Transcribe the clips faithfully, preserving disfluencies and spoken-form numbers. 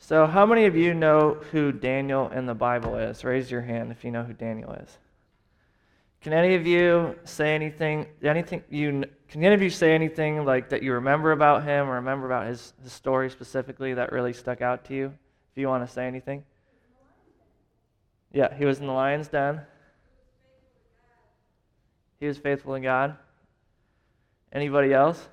So, how many of you know who Daniel in the Bible is? Raise your hand if you know who Daniel is. Can any of you say anything? Anything you? Can any of you say anything like that you remember about him, or remember about his, his story specifically that really stuck out to you? If you want to say anything. Yeah, he was in the lion's den. He was faithful to God. Anybody else?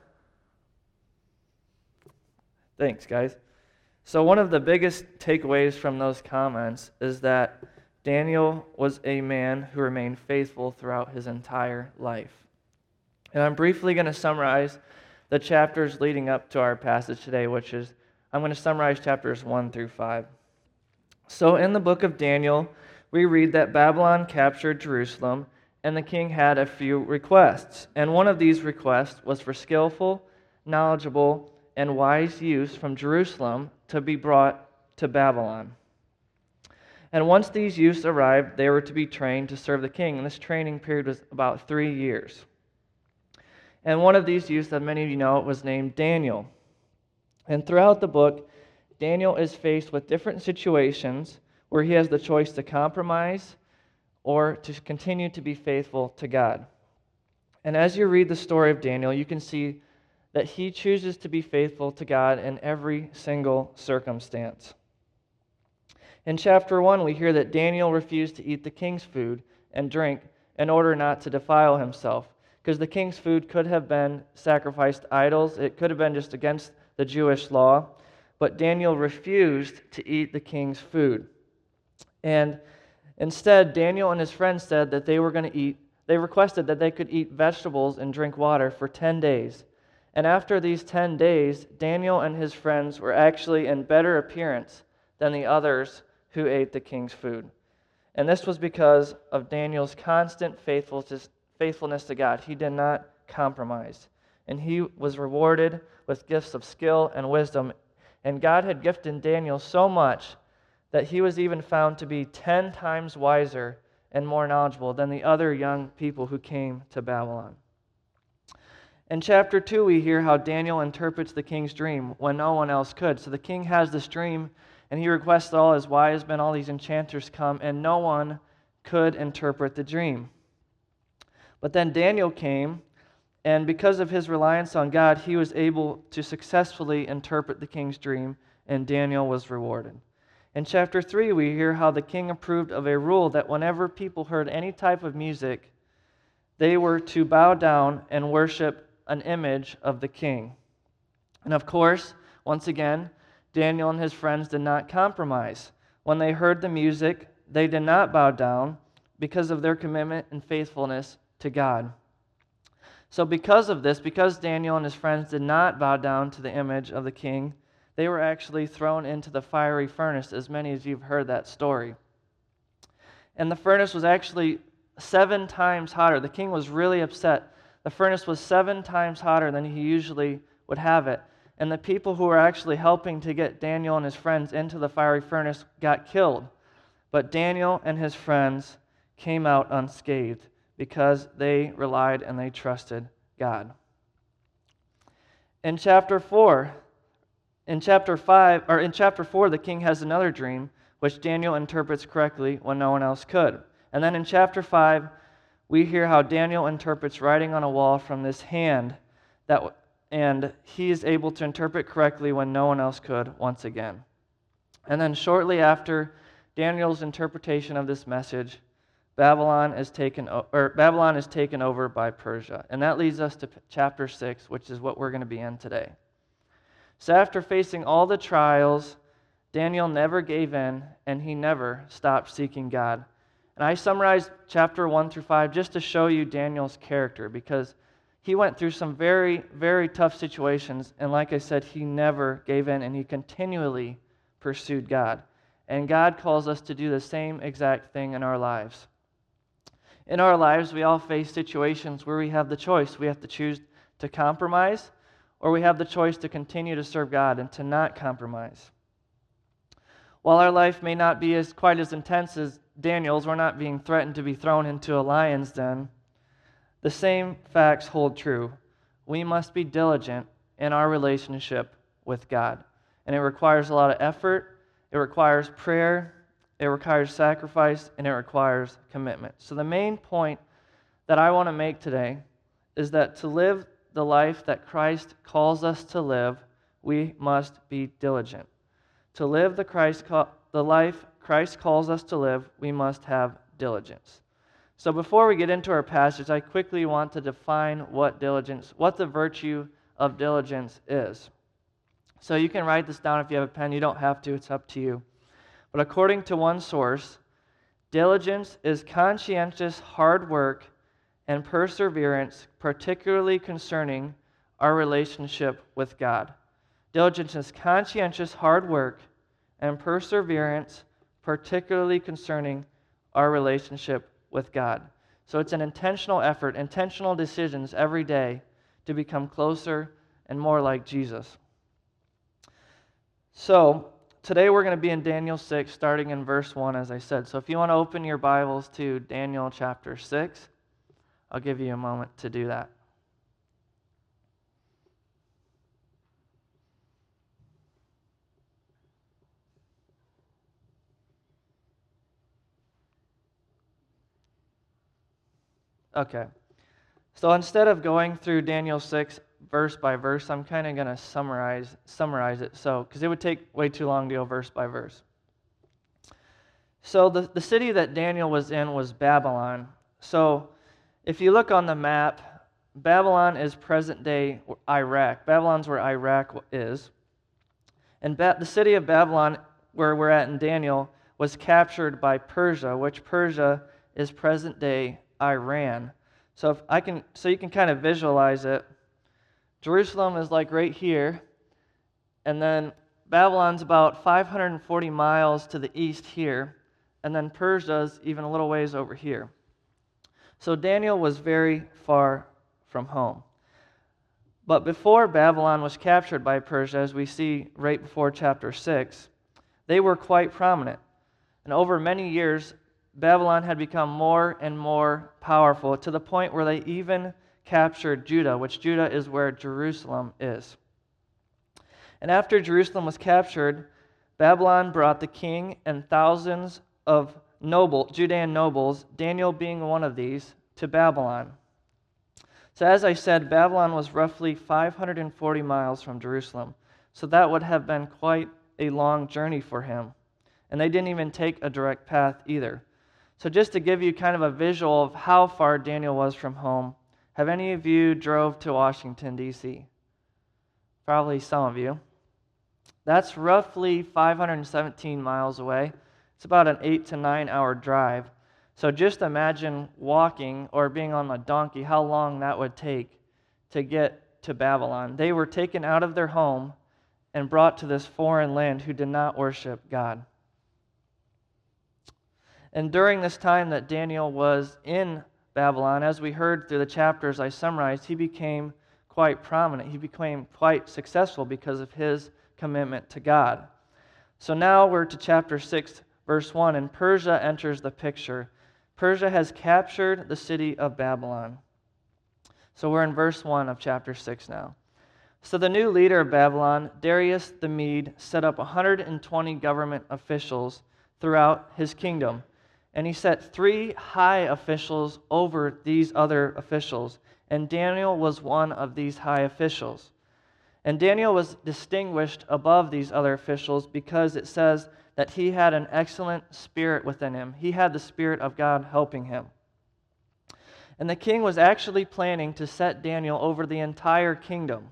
Thanks, guys. So one of the biggest takeaways from those comments is that Daniel was a man who remained faithful throughout his entire life. And I'm briefly going to summarize the chapters leading up to our passage today, which is, I'm going to summarize chapters one through five. So in the book of Daniel, we read that Babylon captured Jerusalem, and the king had a few requests. And one of these requests was for skillful, knowledgeable, and wise youths from Jerusalem to be brought to Babylon. And once these youths arrived, they were to be trained to serve the king. And this training period was about three years. And one of these youths, that many of you know, was named Daniel. And throughout the book, Daniel is faced with different situations where he has the choice to compromise or to continue to be faithful to God. And as you read the story of Daniel, you can see that he chooses to be faithful to God in every single circumstance. In chapter one, we hear that Daniel refused to eat the king's food and drink in order not to defile himself, because the king's food could have been sacrificed to idols. It could have been just against the Jewish law, but Daniel refused to eat the king's food. And instead, Daniel and his friends said that they were going to eat, they requested that they could eat vegetables and drink water for ten days. And after these ten days, Daniel and his friends were actually in better appearance than the others who ate the king's food. And this was because of Daniel's constant faithfulness to God. He did not compromise. And he was rewarded with gifts of skill and wisdom. And God had gifted Daniel so much that he was even found to be ten times wiser and more knowledgeable than the other young people who came to Babylon. In chapter two, we hear how Daniel interprets the king's dream when no one else could. So the king has this dream, and he requests that all his wise men, all these enchanters come, and no one could interpret the dream. But then Daniel came, and because of his reliance on God, he was able to successfully interpret the king's dream, and Daniel was rewarded. In chapter three, we hear how the king approved of a rule that whenever people heard any type of music, they were to bow down and worship an image of the king. And of course, once again, Daniel and his friends did not compromise. When they heard the music, they did not bow down because of their commitment and faithfulness to God. So because of this, because Daniel and his friends did not bow down to the image of the king, they were actually thrown into the fiery furnace, as many of you have heard that story. And the furnace was actually seven times hotter. The king was really upset. The furnace was seven times hotter than he usually would have it. And the people who were actually helping to get Daniel and his friends into the fiery furnace got killed. But Daniel and his friends came out unscathed because they relied and they trusted God. In chapter four, in chapter five, or in chapter four, the king has another dream, which Daniel interprets correctly when no one else could. And then in chapter five, we hear how Daniel interprets writing on a wall from this hand, that, and he is able to interpret correctly when no one else could once again. And then shortly after Daniel's interpretation of this message, Babylon is taken, or Babylon is taken over by Persia. And that leads us to chapter six, which is what we're going to be in today. So after facing all the trials, Daniel never gave in, and he never stopped seeking God. And I summarized chapter one through five just to show you Daniel's character, because he went through some very, very tough situations, and like I said, he never gave in, and he continually pursued God. And God calls us to do the same exact thing in our lives. In our lives, we all face situations where we have the choice. We have to choose to compromise, or we have the choice to continue to serve God and to not compromise. While our life may not be as quite as intense as Daniel's, we're not being threatened to be thrown into a lion's den. The same facts hold true. We must be diligent in our relationship with God. And it requires a lot of effort, it requires prayer, it requires sacrifice, and it requires commitment. So the main point that I want to make today is that to live the life that Christ calls us to live, we must be diligent. To live the Christ the life Christ calls us to live, we must have diligence. So before we get into our passage, I quickly want to define what diligence, what the virtue of diligence is. So you can write this down if you have a pen. You don't have to, it's up to you. But according to one source, diligence is conscientious hard work and perseverance, particularly concerning our relationship with God. Diligence is conscientious hard work and perseverance, particularly concerning our relationship with God. So it's an intentional effort, intentional decisions every day to become closer and more like Jesus. So today we're going to be in Daniel six, starting in verse one, as I said. So if you want to open your Bibles to Daniel chapter six, I'll give you a moment to do that. Okay. So instead of going through Daniel six verse by verse, I'm kind of going to summarize summarize it. So, because it would take way too long to go verse by verse. So the, the city that Daniel was in was Babylon. So if you look on the map, Babylon is present-day Iraq. Babylon's where Iraq is. And ba- the city of Babylon, where we're at in Daniel, was captured by Persia, which Persia is present-day Iran. So if I can, so you can kind of visualize it. Jerusalem is like right here, and then Babylon's about five hundred forty miles to the east here, and then Persia's even a little ways over here. So Daniel was very far from home. But before Babylon was captured by Persia, as we see right before chapter six, they were quite prominent. And over many years, Babylon had become more and more powerful to the point where they even captured Judah, which Judah is where Jerusalem is. And after Jerusalem was captured, Babylon brought the king and thousands of noble Judean nobles, Daniel being one of these, to Babylon. So as I said, Babylon was roughly five hundred forty miles from Jerusalem. So that would have been quite a long journey for him. And they didn't even take a direct path either. So just to give you kind of a visual of how far Daniel was from home, have any of you drove to Washington, D C? Probably some of you. That's roughly five hundred seventeen miles away. It's about an eight to nine hour drive. So just imagine walking or being on a donkey, how long that would take to get to Babylon. They were taken out of their home and brought to this foreign land who did not worship God. And during this time that Daniel was in Babylon, as we heard through the chapters I summarized, he became quite prominent. He became quite successful because of his commitment to God. So now we're to chapter six, verse one, and Persia enters the picture. Persia has captured the city of Babylon. So we're in verse one of chapter six now. So the new leader of Babylon, Darius the Mede, set up one hundred twenty government officials throughout his kingdom. And he set three high officials over these other officials. And Daniel was one of these high officials. And Daniel was distinguished above these other officials because it says that he had an excellent spirit within him. He had the Spirit of God helping him. And the king was actually planning to set Daniel over the entire kingdom.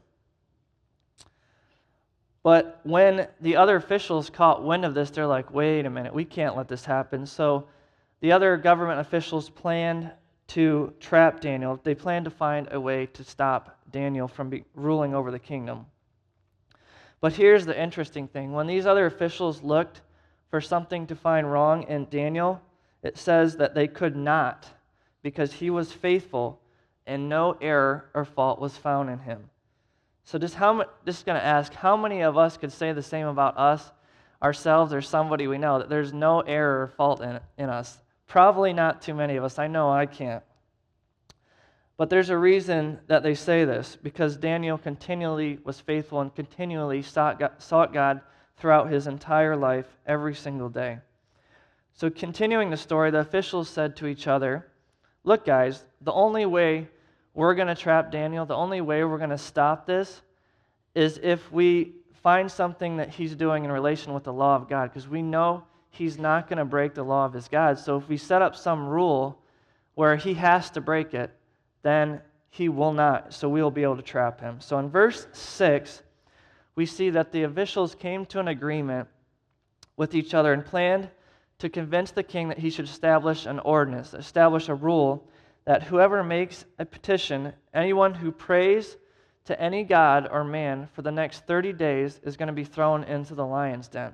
But when the other officials caught wind of this, they're like, wait a minute, we can't let this happen. So the other government officials planned to trap Daniel. They planned to find a way to stop Daniel from be ruling over the kingdom. But here's the interesting thing. When these other officials looked for something to find wrong in Daniel, it says that they could not, because he was faithful and no error or fault was found in him. So just how just going to ask, how many of us could say the same about us, ourselves, or somebody we know, that there's no error or fault in, in us? Probably not too many of us. I know I can't. But there's a reason that they say this, because Daniel continually was faithful and continually sought God, sought God throughout his entire life, every single day. So continuing the story, the officials said to each other, "Look, guys, the only way we're going to trap Daniel, the only way we're going to stop this is if we find something that he's doing in relation with the law of God, because we know he's not going to break the law of his God. So if we set up some rule where he has to break it, then he will not. So we will be able to trap him." So in verse six, we see that the officials came to an agreement with each other and planned to convince the king that he should establish an ordinance, establish a rule that whoever makes a petition, anyone who prays to any god or man for the next thirty days is going to be thrown into the lion's den.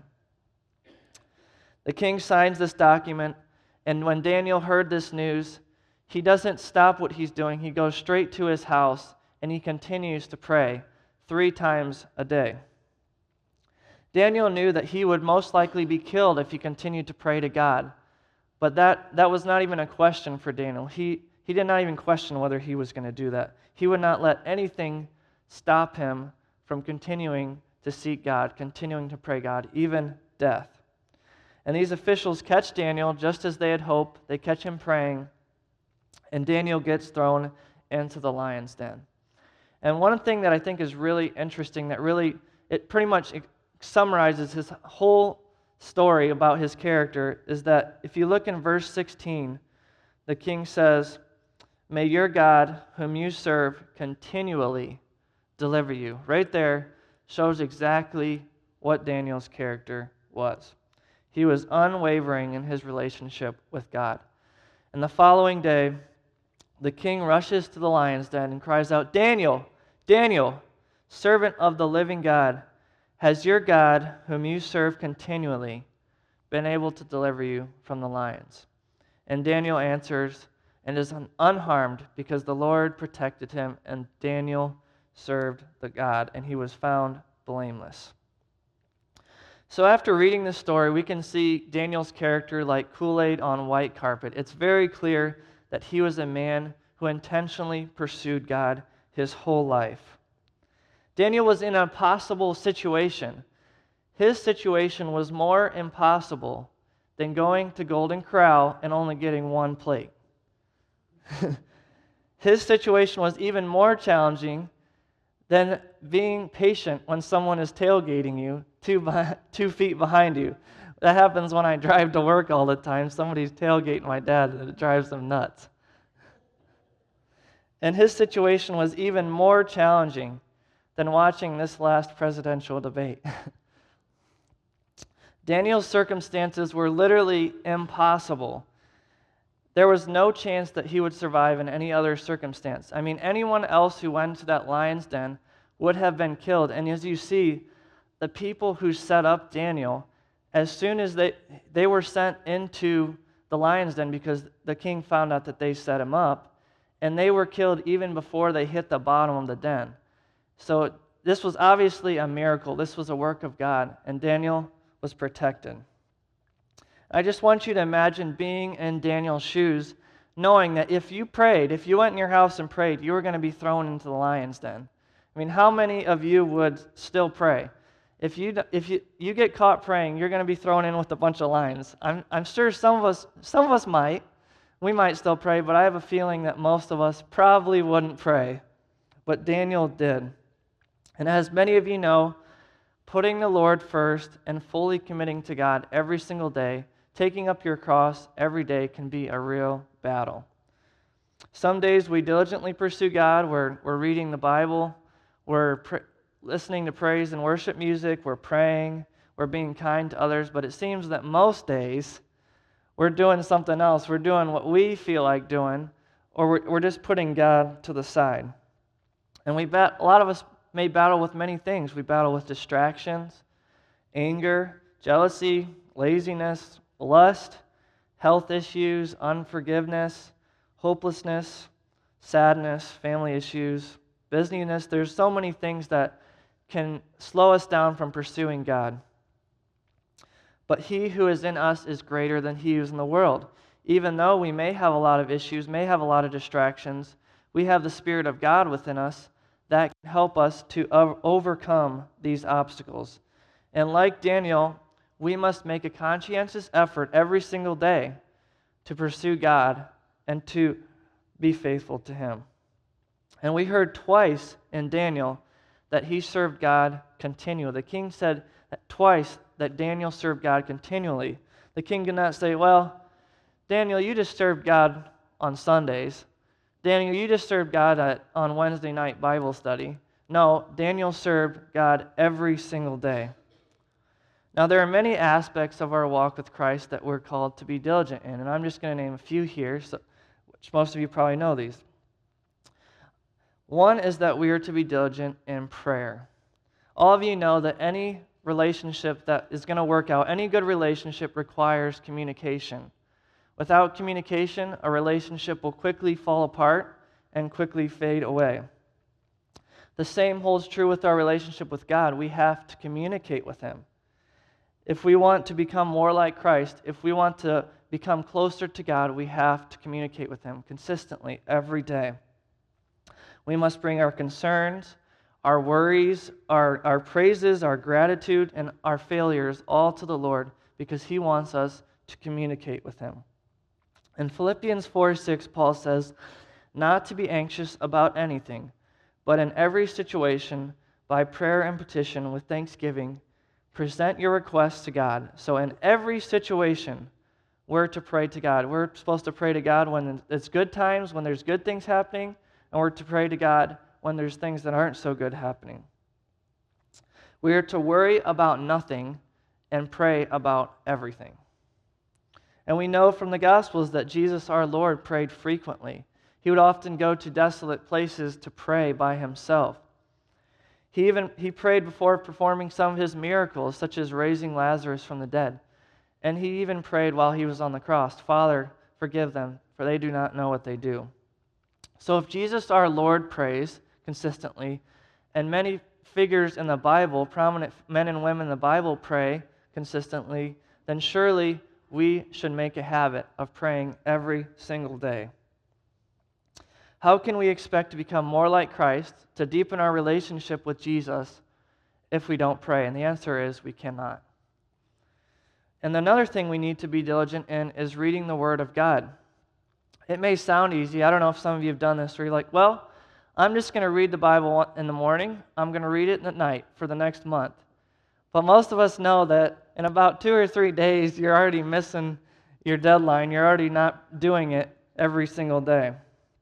The king signs this document, and when Daniel heard this news, he doesn't stop what he's doing. He goes straight to his house, and he continues to pray three times a day. Daniel knew that he would most likely be killed if he continued to pray to God, but that, that was not even a question for Daniel. He, he did not even question whether he was going to do that. He would not let anything stop him from continuing to seek God, continuing to pray God, even death. And these officials catch Daniel just as they had hoped. They catch him praying, and Daniel gets thrown into the lion's den. And one thing that I think is really interesting, that really, it pretty much summarizes his whole story about his character, is that if you look in verse sixteen, the king says, "May your God, whom you serve, continually deliver you." Right there shows exactly what Daniel's character was. He was unwavering in his relationship with God. And the following day, the king rushes to the lion's den and cries out, "Daniel, Daniel, servant of the living God, has your God, whom you serve continually, been able to deliver you from the lions?" And Daniel answers and is unharmed because the Lord protected him, and Daniel served the God, and he was found blameless. So after reading this story, we can see Daniel's character like Kool-Aid on white carpet. It's very clear that he was a man who intentionally pursued God his whole life. Daniel was in an impossible situation. His situation was more impossible than going to Golden Corral and only getting one plate. His situation was even more challenging than being patient when someone is tailgating you two, by, two feet behind you. That happens when I drive to work all the time. Somebody's tailgating my dad, and it drives him nuts. And his situation was even more challenging than watching this last presidential debate. Daniel's circumstances were literally impossible. There was no chance that he would survive in any other circumstance. I mean, anyone else who went to that lion's den would have been killed. And as you see, the people who set up Daniel, as soon as they, they were sent into the lion's den because the king found out that they set him up, and they were killed even before they hit the bottom of the den. So this was obviously a miracle. This was a work of God, and Daniel was protected. I just want you to imagine being in Daniel's shoes, knowing that if you prayed, if you went in your house and prayed, you were going to be thrown into the lion's den. I mean, how many of you would still pray? If you if you, you get caught praying, you're going to be thrown in with a bunch of lions. I'm I'm sure some of us some of us might. We might still pray, but I have a feeling that most of us probably wouldn't pray. But Daniel did. And as many of you know, putting the Lord first and fully committing to God every single day, taking up your cross every day, can be a real battle. Some days we diligently pursue God. We're, we're reading the Bible. We're pr- listening to praise and worship music. We're praying. We're being kind to others. But it seems that most days we're doing something else. We're doing what we feel like doing, or we're, we're just putting God to the side. And we bat- a lot of us may battle with many things. We battle with distractions, anger, jealousy, laziness, lust, health issues, unforgiveness, hopelessness, sadness, family issues, busyness. There's so many things that can slow us down from pursuing God. But he who is in us is greater than he who is in the world. Even though we may have a lot of issues, may have a lot of distractions, we have the Spirit of God within us that can help us to overcome these obstacles. And like Daniel, we must make a conscientious effort every single day to pursue God and to be faithful to Him. And we heard twice in Daniel that he served God continually. The king said that twice that Daniel served God continually. The king did not say, well, Daniel, you just served God on Sundays. Daniel, you just served God at, on Wednesday night Bible study. No, Daniel served God every single day. Now, there are many aspects of our walk with Christ that we're called to be diligent in, and I'm just going to name a few here, so, which most of you probably know these. One is that we are to be diligent in prayer. All of you know that any relationship that is going to work out, any good relationship requires communication. Without communication, a relationship will quickly fall apart and quickly fade away. The same holds true with our relationship with God. We have to communicate with Him. If we want to become more like Christ, if we want to become closer to God, we have to communicate with Him consistently every day. We must bring our concerns, our worries, our, our praises, our gratitude, and our failures all to the Lord because He wants us to communicate with Him. In Philippians four six, Paul says, not to be anxious about anything, but in every situation, by prayer and petition with thanksgiving, present your requests to God. So in every situation, we're to pray to God. We're supposed to pray to God when it's good times, when there's good things happening, and we're to pray to God when there's things that aren't so good happening. We are to worry about nothing and pray about everything. And we know from the Gospels that Jesus our Lord prayed frequently. He would often go to desolate places to pray by Himself. He even he prayed before performing some of His miracles, such as raising Lazarus from the dead. And He even prayed while He was on the cross, Father, forgive them, for they do not know what they do. So if Jesus our Lord prays consistently, and many figures in the Bible, prominent men and women in the Bible pray consistently, then surely we should make a habit of praying every single day. How can we expect to become more like Christ, to deepen our relationship with Jesus, if we don't pray? And the answer is we cannot. And another thing we need to be diligent in is reading the Word of God. It may sound easy. I don't know if some of you have done this, where you're like, well, I'm just going to read the Bible in the morning. I'm going to read it at night for the next month. But most of us know that in about two or three days, you're already missing your deadline. You're already not doing it every single day.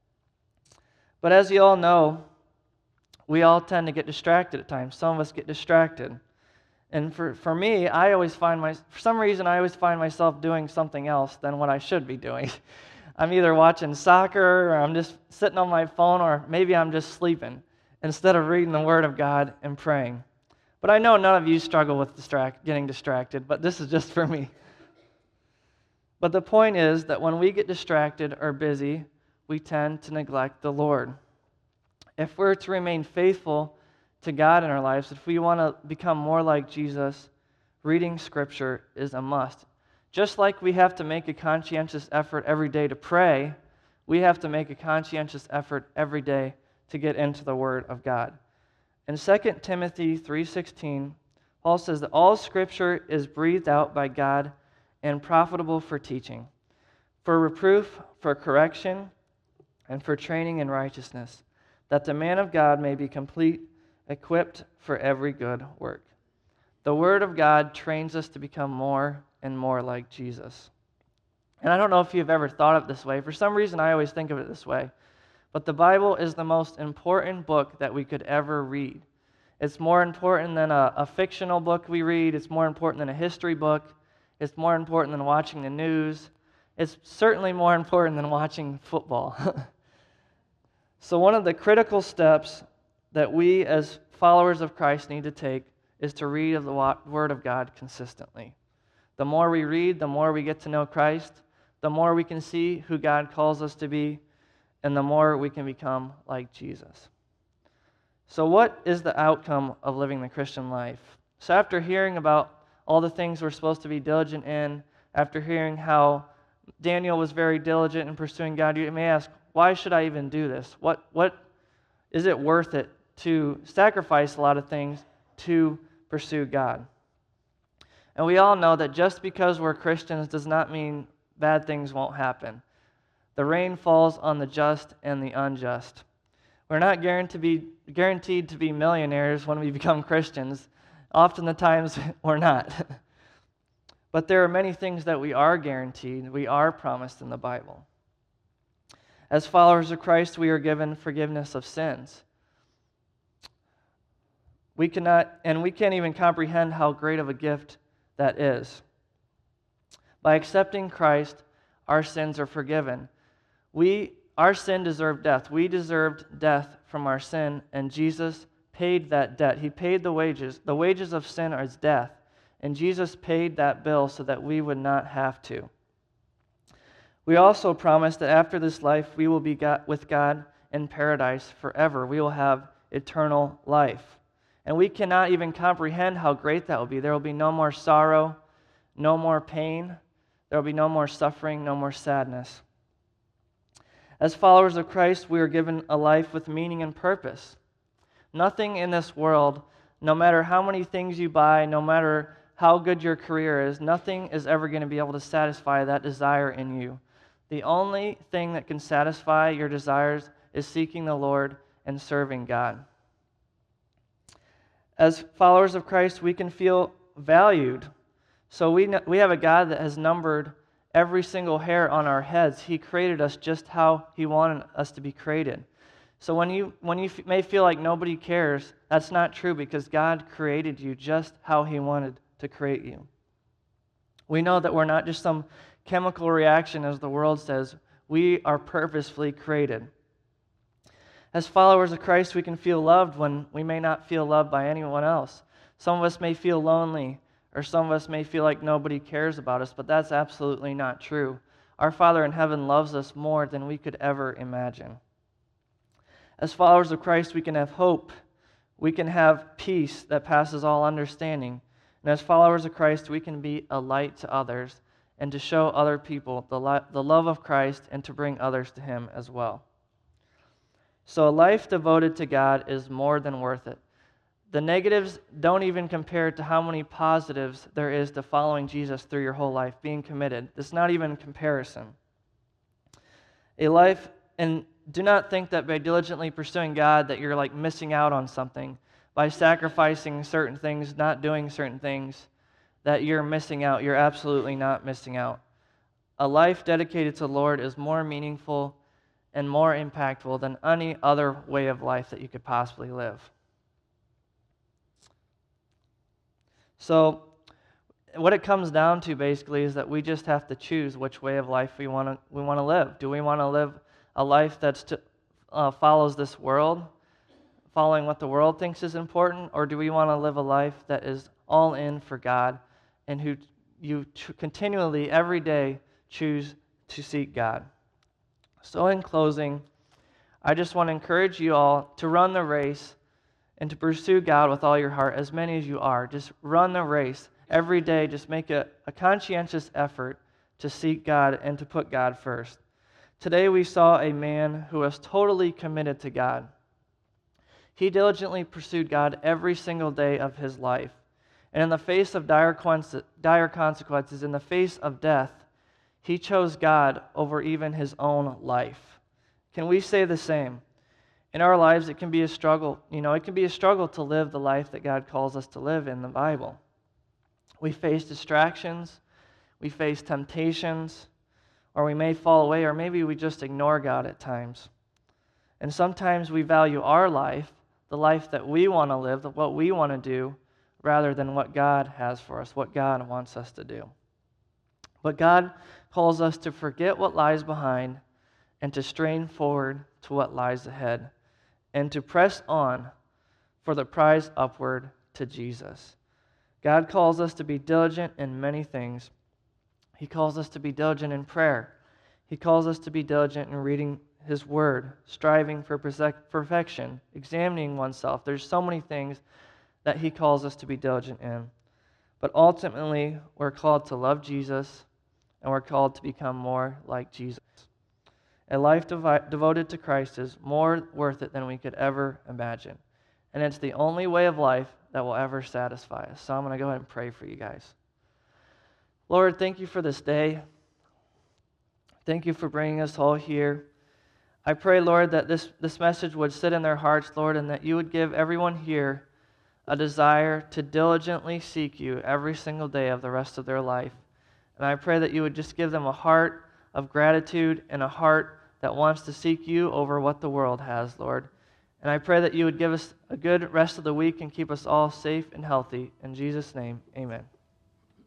But as you all know, we all tend to get distracted at times. Some of us get distracted. And for, for me, I always find my, for some reason, I always find myself doing something else than what I should be doing. I'm either watching soccer, or I'm just sitting on my phone, or maybe I'm just sleeping instead of reading the Word of God and praying. But I know none of you struggle with distract, getting distracted, but this is just for me. But the point is that when we get distracted or busy, we tend to neglect the Lord. If we're to remain faithful to God in our lives, if we want to become more like Jesus, reading Scripture is a must. Just like we have to make a conscientious effort every day to pray, we have to make a conscientious effort every day to get into the Word of God. In Second Timothy three sixteen, Paul says that all Scripture is breathed out by God and profitable for teaching, for reproof, for correction, and for training in righteousness, that the man of God may be complete, equipped for every good work. The Word of God trains us to become more and more like Jesus. And I don't know if you've ever thought of it this way. For some reason, I always think of it this way. But the Bible is the most important book that we could ever read. It's more important than a, a fictional book we read. It's more important than a history book. It's more important than watching the news. It's certainly more important than watching football. So one of the critical steps that we as followers of Christ need to take is to read the Word of God consistently. The more we read, the more we get to know Christ, the more we can see who God calls us to be, and the more we can become like Jesus. So what is the outcome of living the Christian life? So after hearing about all the things we're supposed to be diligent in, after hearing how Daniel was very diligent in pursuing God, you may ask, why should I even do this? What, what is it worth it to sacrifice a lot of things to pursue God? And we all know that just because we're Christians does not mean bad things won't happen. The rain falls on the just and the unjust. We're not guaranteed to be, guaranteed to be millionaires when we become Christians. Often the times we're not. But there are many things that we are guaranteed, we are promised in the Bible. As followers of Christ, we are given forgiveness of sins. We cannot, and we can't even comprehend how great of a gift that is. By accepting Christ, our sins are forgiven. We, our sin deserved death. We deserved death from our sin, and Jesus paid that debt. He paid the wages. The wages of sin is death, and Jesus paid that bill so that we would not have to. We also promise that after this life, we will be God, with God in paradise forever. We will have eternal life. And we cannot even comprehend how great that will be. There will be no more sorrow, no more pain. There will be no more suffering, no more sadness. As followers of Christ, we are given a life with meaning and purpose. Nothing in this world, no matter how many things you buy, no matter how good your career is, nothing is ever going to be able to satisfy that desire in you. The only thing that can satisfy your desires is seeking the Lord and serving God. As followers of Christ, we can feel valued. So we we have a God that has numbered every single hair on our heads. He created us just how He wanted us to be created. So when you when you f- may feel like nobody cares, that's not true, because God created you just how He wanted to create you. We know that we're not just some chemical reaction, as the world says. We are purposefully created. As followers of Christ, we can feel loved when we may not feel loved by anyone else. Some of us may feel lonely, or some of us may feel like nobody cares about us, but that's absolutely not true. Our Father in heaven loves us more than we could ever imagine. As followers of Christ, we can have hope. We can have peace that passes all understanding. And as followers of Christ, we can be a light to others and to show other people the, li- the love of Christ and to bring others to Him as well. So a life devoted to God is more than worth it. The negatives don't even compare to how many positives there is to following Jesus through your whole life, being committed. It's not even comparison. A life, and do not think that by diligently pursuing God that you're like missing out on something. By sacrificing certain things, not doing certain things, that you're missing out. You're absolutely not missing out. A life dedicated to the Lord is more meaningful and more impactful than any other way of life that you could possibly live. So what it comes down to basically is that we just have to choose which way of life we want to we want to live. Do we want to live a life that's to, uh, follows this world, following what the world thinks is important, or do we want to live a life that is all in for God and who you ch- continually every day choose to seek God? So in closing, I just want to encourage you all to run the race and to pursue God with all your heart, as many as you are. Just run the race every day. Just make a, a conscientious effort to seek God and to put God first. Today we saw a man who was totally committed to God. He diligently pursued God every single day of his life. And in the face of dire consequences, in the face of death, he chose God over even his own life. Can we say the same? In our lives, it can be a struggle. You know, it can be a struggle to live the life that God calls us to live in the Bible. We face distractions, we face temptations, or we may fall away, or maybe we just ignore God at times. And sometimes we value our life, the life that we want to live, what we want to do, rather than what God has for us, what God wants us to do. But God calls us to forget what lies behind and to strain forward to what lies ahead and to press on for the prize upward to Jesus. God calls us to be diligent in many things. He calls us to be diligent in prayer. He calls us to be diligent in reading His Word, striving for perfection, examining oneself. There's so many things that He calls us to be diligent in. But ultimately, we're called to love Jesus, and we're called to become more like Jesus. A life devi- devoted to Christ is more worth it than we could ever imagine. And it's the only way of life that will ever satisfy us. So I'm going to go ahead and pray for you guys. Lord, thank you for this day. Thank you for bringing us all here. I pray, Lord, that this, this message would sit in their hearts, Lord, and that you would give everyone here a desire to diligently seek you every single day of the rest of their life. And I pray that you would just give them a heart of gratitude and a heart that wants to seek you over what the world has, Lord. And I pray that you would give us a good rest of the week and keep us all safe and healthy. In Jesus' name, amen.